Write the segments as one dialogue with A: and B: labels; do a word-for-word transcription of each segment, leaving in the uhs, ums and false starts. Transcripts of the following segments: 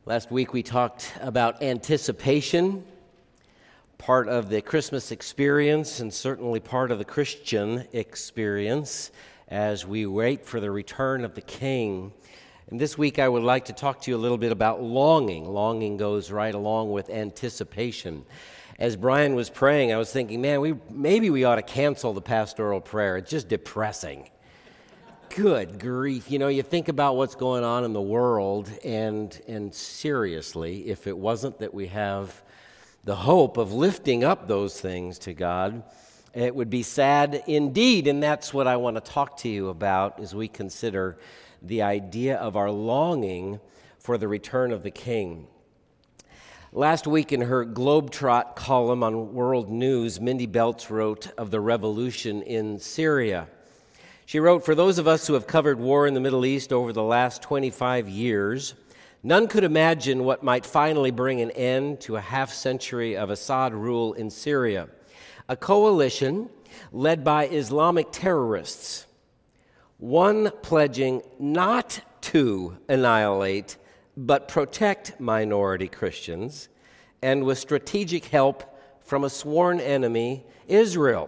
A: Last week we talked about anticipation, part of the Christmas experience and certainly part of the Christian experience as we wait for the return of the King. And this week I would like to talk to you a little bit about longing. Longing goes right along with anticipation. As Brian was praying, I was thinking, man, we maybe we ought to cancel the pastoral prayer. It's just depressing. Good grief. You know, you think about what's going on in the world, and and seriously, if it wasn't that we have the hope of lifting up those things to God, it would be sad indeed. And that's what I want to talk to you about as we consider the idea of our longing for the return of the King. Last week in her Globetrot column on World News, Mindy Beltz wrote of the revolution in Syria. She wrote, "For those of us who have covered war in the Middle East over the last twenty-five years, none could imagine what might finally bring an end to a half-century of Assad rule in Syria. A coalition led by Islamic terrorists, one pledging not to annihilate but protect minority Christians, and with strategic help from a sworn enemy, Israel."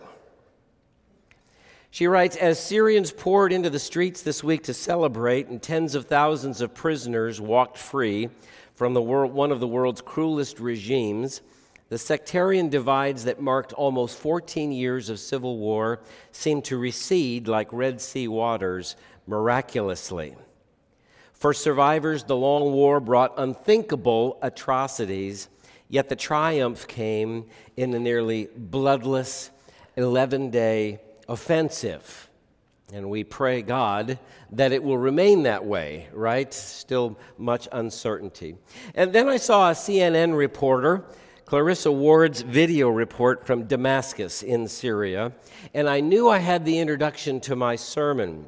A: She writes, "As Syrians poured into the streets this week to celebrate and tens of thousands of prisoners walked free from the world, one of the world's cruelest regimes, the sectarian divides that marked almost fourteen years of civil war seemed to recede like Red Sea waters miraculously. For survivors, the long war brought unthinkable atrocities, yet the triumph came in a nearly bloodless eleven-day offensive. And we pray, God, that it will remain that way, right? Still much uncertainty." And then I saw a C N N reporter, Clarissa Ward's video report from Damascus in Syria, and I knew I had the introduction to my sermon.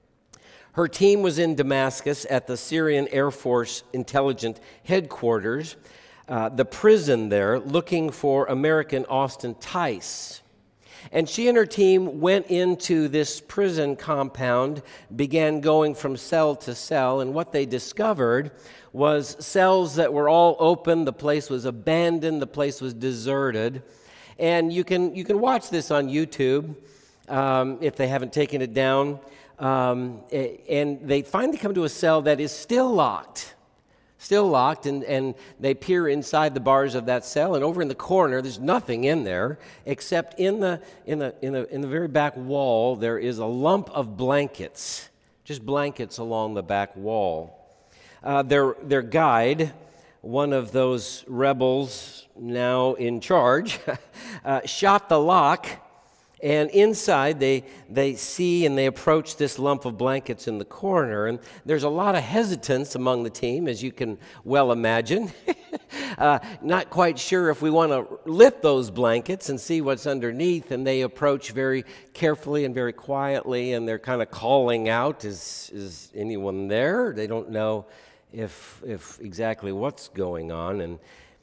A: Her team was in Damascus at the Syrian Air Force intelligence headquarters, uh, the prison there, looking for American Austin Tice. And she and her team went into this prison compound, began going from cell to cell, and what they discovered was cells that were all open. The place was abandoned. The place was deserted. And you can you can watch this on YouTube um, if they haven't taken it down. Um, and they finally come to a cell that is still locked. Still locked, and, and they peer inside the bars of that cell, and over in the corner, there's nothing in there except in the in the in the in the very back wall there is a lump of blankets, just blankets along the back wall. Uh, their their guide, one of those rebels now in charge, uh, shot the lock. And inside, they they see and they approach this lump of blankets in the corner. And there's a lot of hesitance among the team, as you can well imagine. uh, not quite sure if we want to lift those blankets and see what's underneath. And they approach very carefully and very quietly, and they're kind of calling out, is, is anyone there? They don't know if if exactly what's going on. And,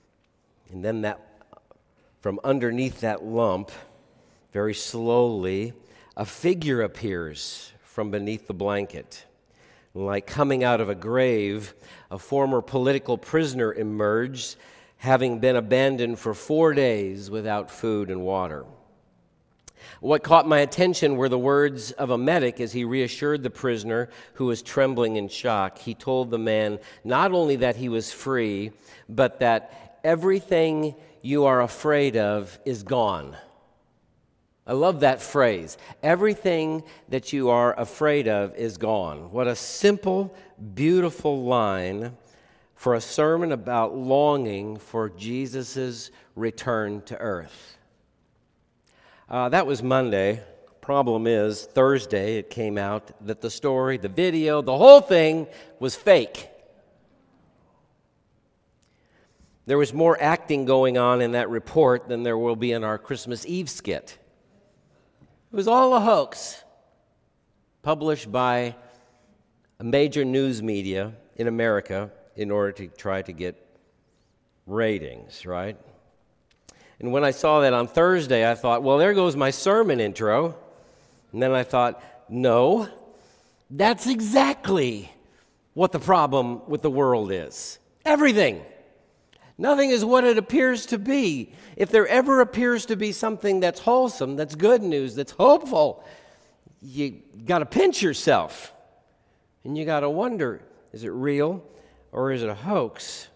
A: and then that from underneath that lump, very slowly, a figure appears from beneath the blanket. Like coming out of a grave, a former political prisoner emerged, having been abandoned for four days without food and water. What caught my attention were the words of a medic as he reassured the prisoner who was trembling in shock. He told the man not only that he was free, but that everything you are afraid of is gone. I love that phrase. Everything that you are afraid of is gone. What a simple, beautiful line for a sermon about longing for Jesus' return to earth. Uh, that was Monday. Problem is, Thursday it came out that the story, the video, the whole thing was fake. There was more acting going on in that report than there will be in our Christmas Eve skit. It was all a hoax, published by a major news media in America in order to try to get ratings, right? And when I saw that on Thursday, I thought, well, there goes my sermon intro. And then I thought, no, that's exactly what the problem with the world is. Everything. Nothing is what it appears to be. If there ever appears to be something that's wholesome, that's good news, that's hopeful, you got to pinch yourself. And you got to wonder, is it real or is it a hoax?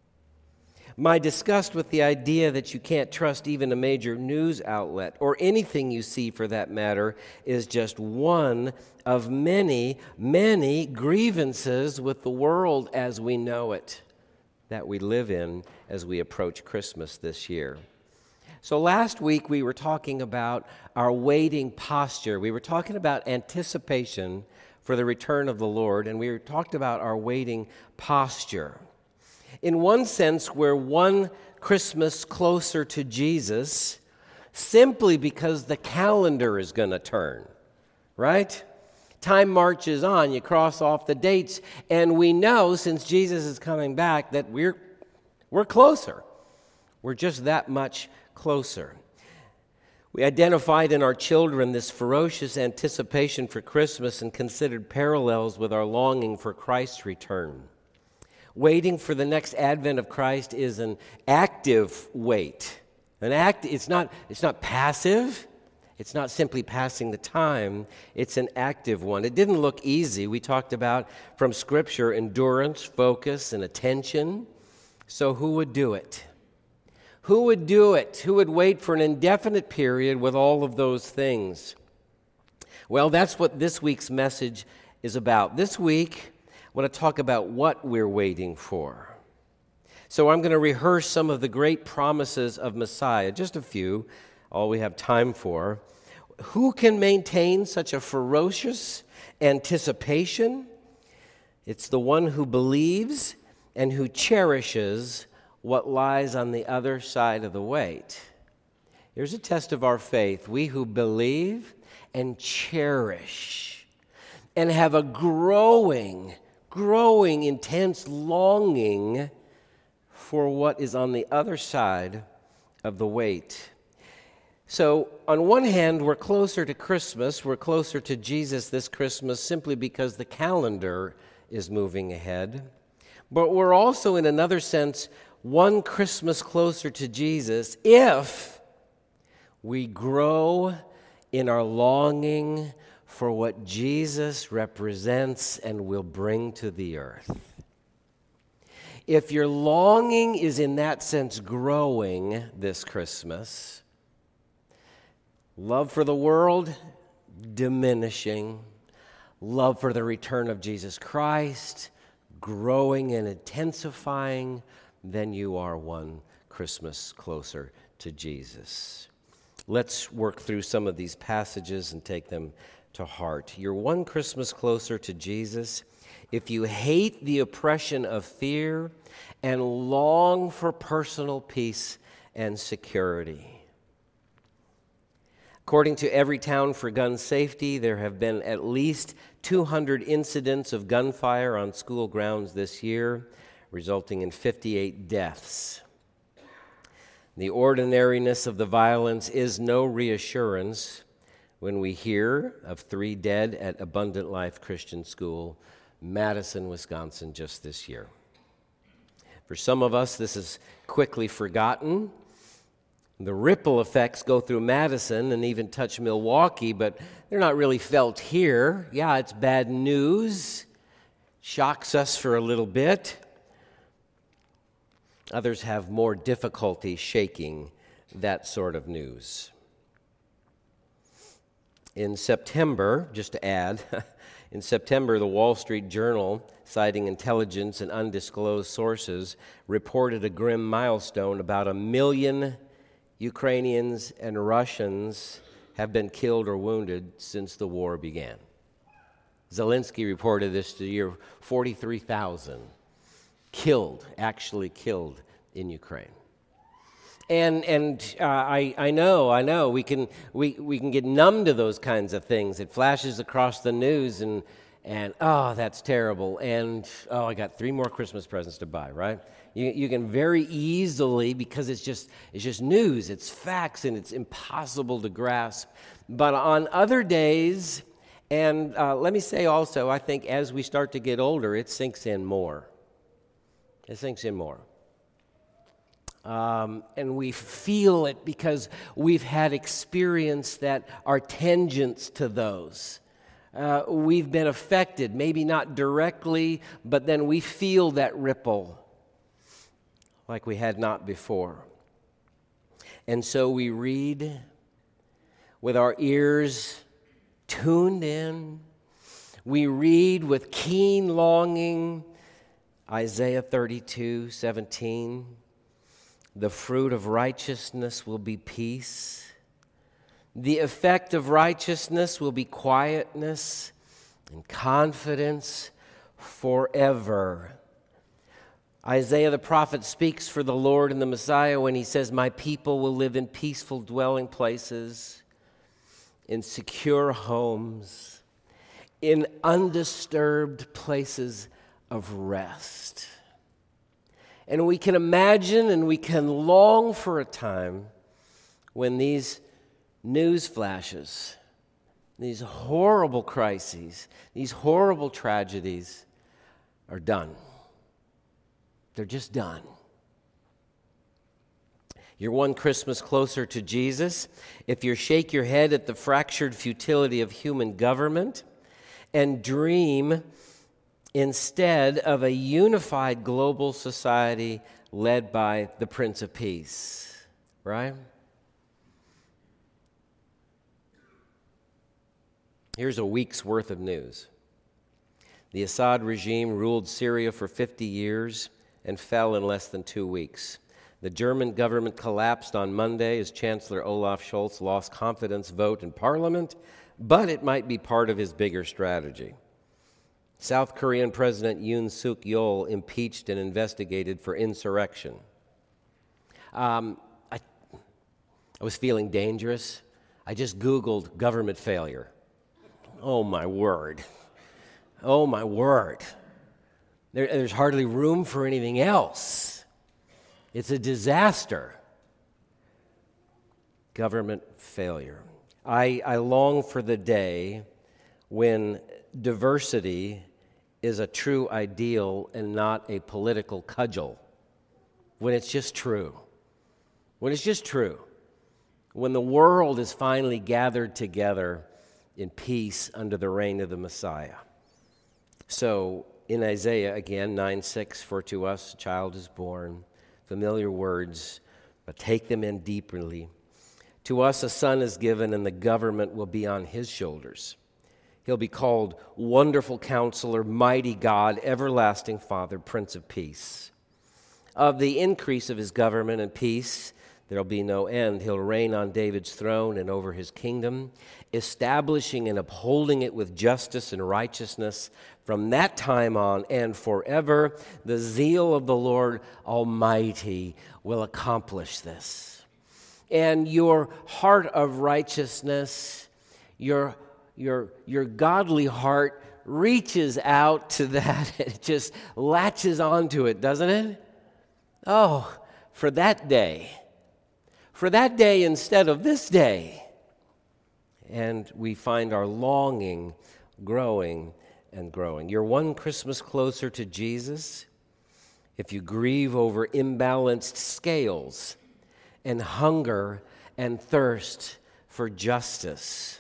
A: My disgust with the idea that you can't trust even a major news outlet, or anything you see for that matter, is just one of many, many grievances with the world as we know it, that we live in as we approach Christmas this year. So last week we were talking about our waiting posture. We were talking about anticipation for the return of the Lord, and we talked about our waiting posture. In one sense, we're one Christmas closer to Jesus simply because the calendar is going to turn, right? Time marches on, you cross off the dates, and we know since Jesus is coming back that we're we're closer. We're just that much closer. We identified in our children this ferocious anticipation for Christmas and considered parallels with our longing for Christ's return. Waiting for the next advent of Christ is an active wait. An act, it's not, it's not passive. It's not simply passing the time. It's an active one. It didn't look easy. We talked about from Scripture endurance, focus, and attention. So who would do it? Who would do it? Who would wait for an indefinite period with all of those things? Well, that's what this week's message is about. This week, I want to talk about what we're waiting for. So I'm going to rehearse some of the great promises of Messiah, just a few, all we have time for. Who can maintain such a ferocious anticipation? It's the one who believes and who cherishes what lies on the other side of the wait. Here's a test of our faith. We who believe and cherish and have a growing growing, intense longing for what is on the other side of the wait. So, on one hand, we're closer to Christmas, we're closer to Jesus this Christmas simply because the calendar is moving ahead. But we're also, in another sense, one Christmas closer to Jesus if we grow in our longing for what Jesus represents and will bring to the earth. If your longing is in that sense growing this Christmas, love for the world diminishing, love for the return of Jesus Christ growing and intensifying, then you are one Christmas closer to Jesus. Let's work through some of these passages and take them to heart. You're one Christmas closer to Jesus if you hate the oppression of fear and long for personal peace and security. According to Everytown for Gun Safety, there have been at least two hundred incidents of gunfire on school grounds this year, resulting in fifty-eight deaths. The ordinariness of the violence is no reassurance when we hear of three dead at Abundant Life Christian School, Madison, Wisconsin, just this year. For some of us, this is quickly forgotten. The ripple effects go through Madison and even touch Milwaukee, but they're not really felt here. Yeah, it's bad news, shocks us for a little bit. Others have more difficulty shaking that sort of news. In September, just to add, in September, the Wall Street Journal, citing intelligence and undisclosed sources, reported a grim milestone. About a million Ukrainians and Russians have been killed or wounded since the war began. Zelensky reported this to year forty-three thousand killed, actually killed in Ukraine. And and uh, I I know I know we can we, we can get numb to those kinds of things. It flashes across the news and and oh, that's terrible. And oh, I got three more Christmas presents to buy. Right? You you can very easily, because it's just it's just news, it's facts, and it's impossible to grasp. But on other days, and uh, let me say also, I think as we start to get older, it sinks in more. It sinks in more. Um, and we feel it because we've had experience that are tangents to those. Uh, we've been affected, maybe not directly, but then we feel that ripple like we had not before. And so we read with our ears tuned in. We read with keen longing Isaiah thirty-two seventeen. The fruit of righteousness will be peace. The effect of righteousness will be quietness and confidence forever. Isaiah the prophet speaks for the Lord and the Messiah when he says, my people will live in peaceful dwelling places, in secure homes, in undisturbed places of rest. And we can imagine and we can long for a time when these news flashes, these horrible crises, these horrible tragedies are done. They're just done. You're one Christmas closer to Jesus if you shake your head at the fractured futility of human government and dream instead of a unified global society led by the Prince of Peace, right? Here's a week's worth of news. The Assad regime ruled Syria for fifty years and fell in less than two weeks. The German government collapsed on Monday as Chancellor Olaf Scholz lost confidence vote in parliament, but it might be part of his bigger strategy. South Korean President Yoon Suk Yeol impeached and investigated for insurrection. Um, I, I was feeling dangerous. I just Googled government failure. Oh, my word. Oh, my word. There, there's hardly room for anything else. It's a disaster. Government failure. I, I long for the day when diversity is a true ideal and not a political cudgel. When it's just true. When it's just true. When the world is finally gathered together in peace under the reign of the Messiah. So, in Isaiah, again, nine six, for to us a child is born, familiar words, but take them in deeply. To us a son is given, and the government will be on his shoulders. He'll be called Wonderful Counselor, Mighty God, Everlasting Father, Prince of Peace. Of the increase of his government and peace, there'll be no end. He'll reign on David's throne and over his kingdom, establishing and upholding it with justice and righteousness from that time on and forever. The zeal of the Lord Almighty will accomplish this. And your heart of righteousness, your, your, your godly heart reaches out to that. It just latches onto it, doesn't it? Oh, for that day. For that day instead of this day. And we find our longing growing and growing. You're one Christmas closer to Jesus if you grieve over imbalanced scales and hunger and thirst for justice.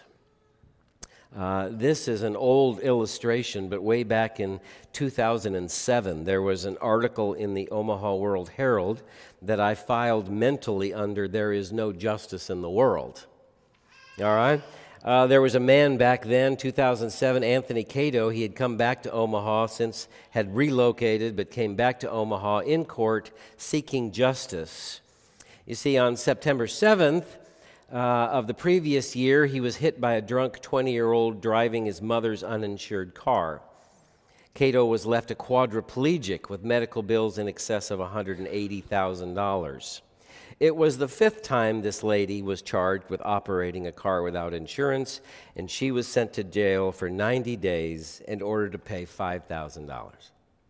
A: Uh, this is an old illustration, but way back in two thousand seven, there was an article in the Omaha World Herald that I filed mentally under "There is no justice in the world." All right? Uh, there was a man back then, two thousand seven, Anthony Cato. He had come back to Omaha, since had relocated, but came back to Omaha in court seeking justice. You see, on September seventh, Uh, of the previous year, he was hit by a drunk twenty-year-old driving his mother's uninsured car. Cato was left a quadriplegic with medical bills in excess of one hundred eighty thousand dollars. It was the fifth time this lady was charged with operating a car without insurance, and she was sent to jail for ninety days in order to pay five thousand dollars.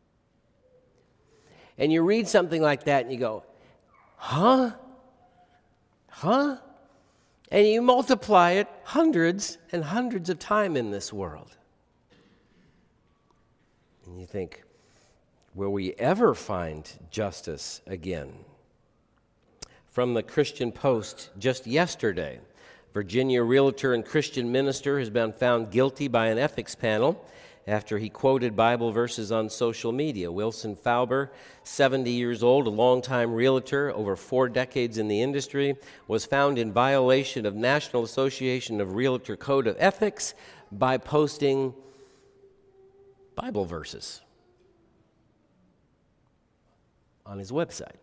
A: And you read something like that and you go, huh? Huh? And you multiply it hundreds and hundreds of times in this world. And you think, Will we ever find justice again? From the Christian Post just yesterday, Virginia realtor and Christian minister has been found guilty by an ethics panel after he quoted Bible verses on social media. Wilson Fauber, seventy years old, a longtime realtor, over four decades in the industry, was found in violation of National Association of Realtor Code of Ethics by posting Bible verses on his website.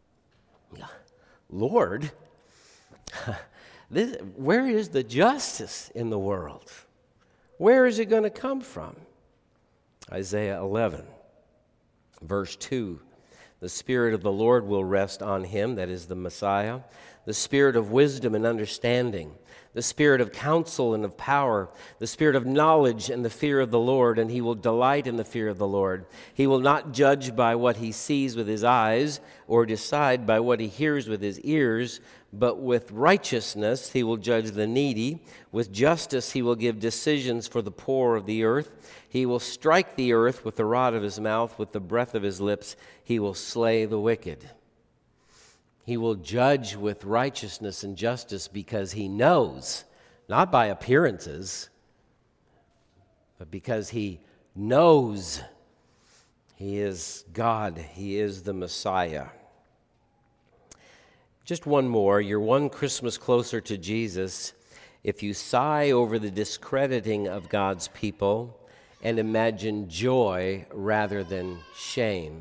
A: Lord, this, where is the justice in the world? Where is it going to come from? Isaiah eleven, verse two. The Spirit of the Lord will rest on him, that is the Messiah, the Spirit of wisdom and understanding, the Spirit of counsel and of power, the Spirit of knowledge and the fear of the Lord, and he will delight in the fear of the Lord. He will not judge by what he sees with his eyes or decide by what he hears with his ears, but with righteousness he will judge the needy. With justice he will give decisions for the poor of the earth. He will strike the earth with the rod of his mouth, with the breath of his lips he will slay the wicked. He will judge with righteousness and justice because he knows, not by appearances, but because he knows he is God, he is the Messiah. Just one more, you're one Christmas closer to Jesus if you sigh over the discrediting of God's people and imagine joy rather than shame.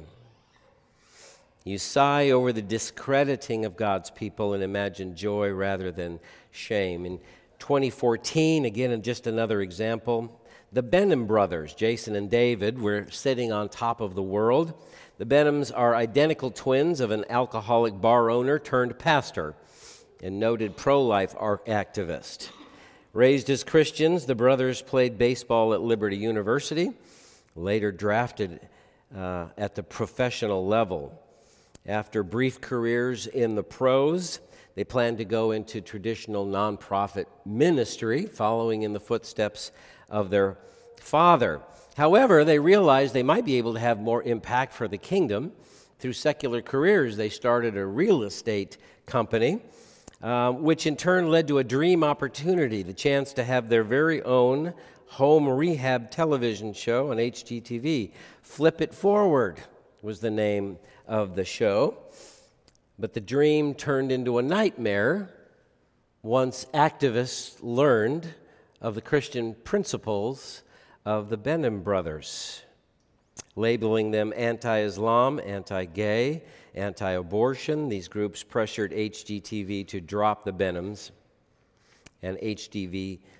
A: You sigh over the discrediting of God's people and imagine joy rather than shame. In twenty fourteen, again, just another example, the Benham brothers, Jason and David, were sitting on top of the world. The Benhams are identical twins of an alcoholic bar owner turned pastor and noted pro-life activist. Raised as Christians, the brothers played baseball at Liberty University, later drafted uh, at the professional level. After brief careers in the pros, they planned to go into traditional nonprofit ministry, following in the footsteps of their father. However, they realized they might be able to have more impact for the kingdom through secular careers. They started a real estate company, uh, which in turn led to a dream opportunity, the chance to have their very own home rehab television show on H G T V. Flip It Forward was the name of the show, but the dream turned into a nightmare once activists learned of the Christian principles of the Benham brothers, labeling them anti-Islam, anti-gay, anti-abortion. These groups pressured H G T V to drop the Benhams, and H G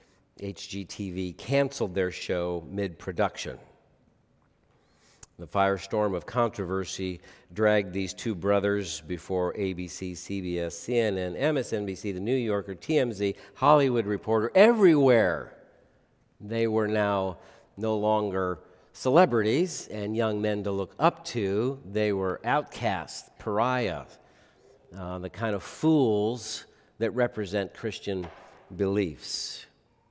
A: T V canceled their show mid-production. The firestorm of controversy dragged these two brothers before A B C, C B S, C N N, M S N B C, The New Yorker, T M Z, Hollywood Reporter, everywhere. They were now no longer celebrities and young men to look up to. They were outcasts, pariahs, uh, the kind of fools that represent Christian beliefs.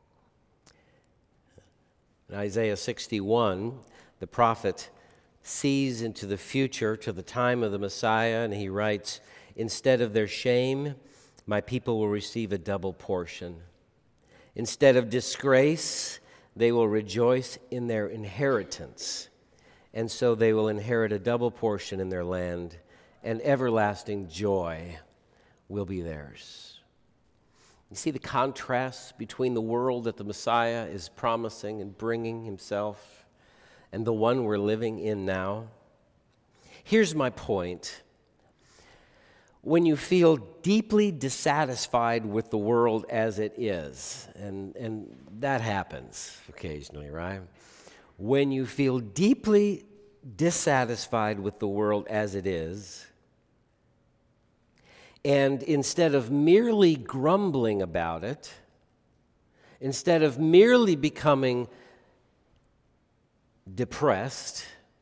A: In Isaiah sixty-one, the prophet sees into the future to the time of the Messiah, and he writes, "Instead of their shame, my people will receive a double portion. Instead of disgrace, they will rejoice in their inheritance. And so they will inherit a double portion in their land, and everlasting joy will be theirs." You see the contrast between the world that the Messiah is promising and bringing himself and the one we're living in now? Here's my point. When you feel deeply dissatisfied with the world as it is, and, and that happens occasionally, right? When you feel deeply dissatisfied with the world as it is, and instead of merely grumbling about it, instead of merely becoming depressed,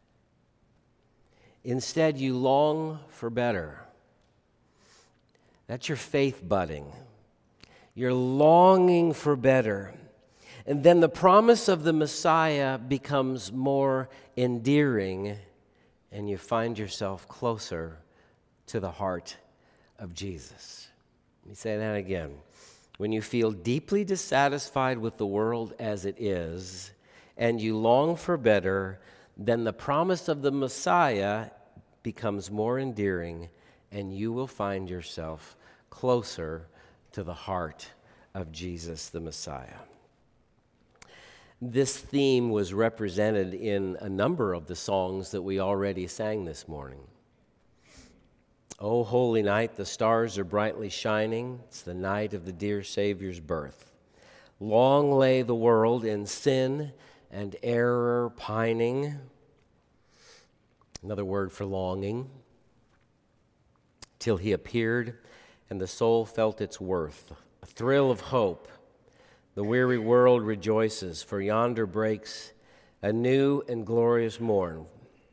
A: instead you long for better. That's your faith budding. You're longing for better. And then the promise of the Messiah becomes more endearing and you find yourself closer to the heart of Jesus. Let me say that again. When you feel deeply dissatisfied with the world as it is, and you long for better, then the promise of the Messiah becomes more endearing, and you will find yourself closer to the heart of Jesus the Messiah. This theme was represented in a number of the songs that we already sang this morning. O holy night, the stars are brightly shining. It's the night of the dear Savior's birth. Long lay the world in sin and error pining. Another word for longing. Till he appeared and the soul felt its worth. A thrill of hope. The weary world rejoices, for yonder breaks a new and glorious morn.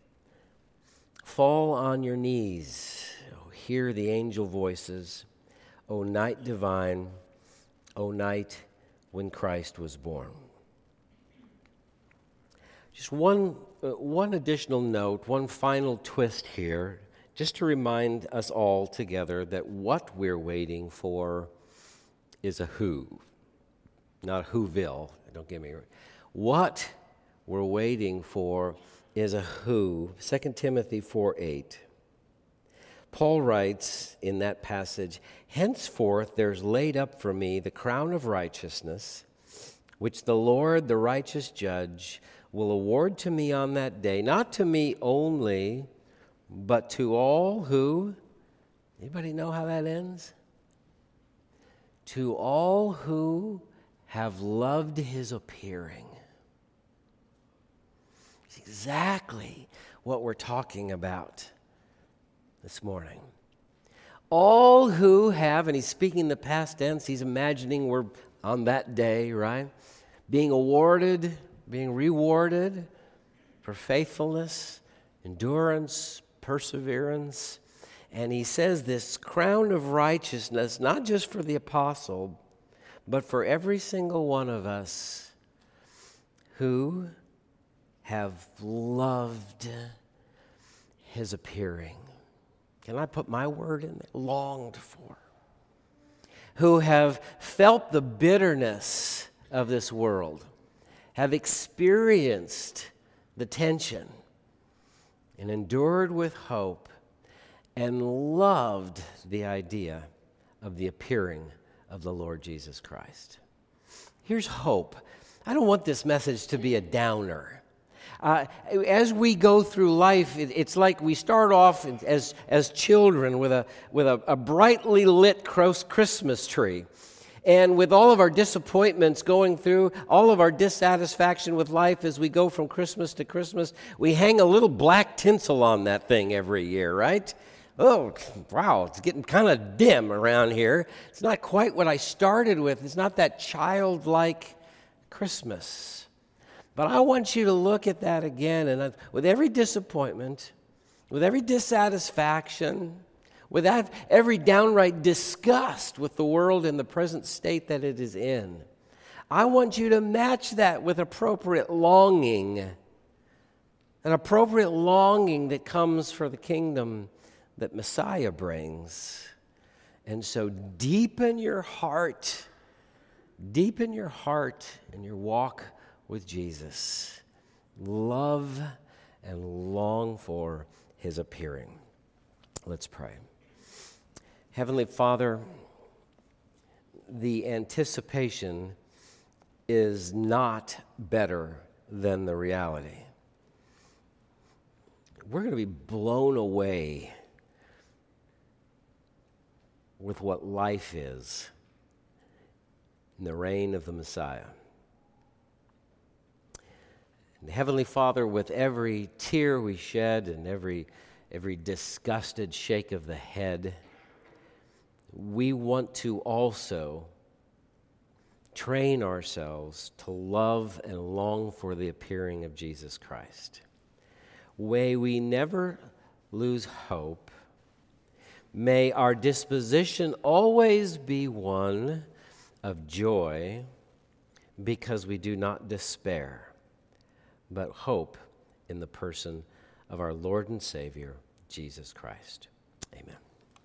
A: Fall on your knees. Hear the angel voices, O night divine, O night when Christ was born. Just one, uh, one additional note, one final twist here, just to remind us all together that what we're waiting for is a who, not a whoville, don't get me wrong. What we're waiting for is a who, Second Timothy four eight. Paul writes in that passage, henceforth there's laid up for me the crown of righteousness, which the Lord, the righteous judge, will award to me on that day, not to me only, but to all who, anybody know how that ends? To all who have loved his appearing. It's exactly what we're talking about this morning. All who have, and he's speaking the past tense, he's imagining we're on that day, right? Being awarded, being rewarded for faithfulness, endurance, perseverance. And he says this crown of righteousness, not just for the apostle, but for every single one of us who have loved his appearing. Can I put my word in there? Longed for. Who have felt the bitterness of this world, have experienced the tension, and endured with hope, and loved the idea of the appearing of the Lord Jesus Christ. Here's hope. I don't want this message to be a downer. Uh, as we go through life, it, it's like we start off as as children with a with a, a brightly lit Christmas tree, and with all of our disappointments going through, all of our dissatisfaction with life as we go from Christmas to Christmas, we hang a little black tinsel on that thing every year, right? Oh, wow, it's getting kind of dim around here. It's not quite what I started with. It's not that childlike Christmas. But I want you to look at that again, and with every disappointment, with every dissatisfaction, with every downright disgust with the world in the present state that it is in, I want you to match that with appropriate longing, an appropriate longing that comes for the kingdom that Messiah brings. And so deepen your heart, deepen your heart in your walk with Jesus. Love and long for his appearing. Let's pray. Heavenly Father, the anticipation is not better than the reality. We're going to be blown away with what life is in the reign of the Messiah. And Heavenly Father, with every tear we shed and every, every disgusted shake of the head, we want to also train ourselves to love and long for the appearing of Jesus Christ. May we never lose hope. May our disposition always be one of joy, because we do not despair, but hope in the person of our Lord and Savior, Jesus Christ.